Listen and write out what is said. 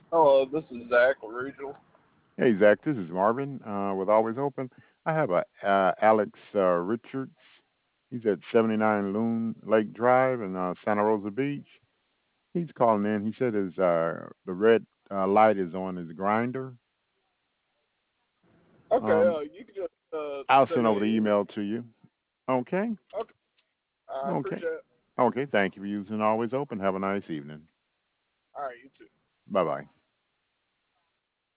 Hello, this is Zach with Regional. Hey, Zach, this is Marvin with Always Open. I have a Alex Richards. He's at 79 Loon Lake Drive in Santa Rosa Beach. He's calling in. He said the red light is on his grinder. Okay, Um, you can just I'll send send me over the an email. email to you. Okay. Okay, I Okay. appreciate it. Okay. Thank you for using Always Open. Have a nice evening. All right, you too. Bye bye.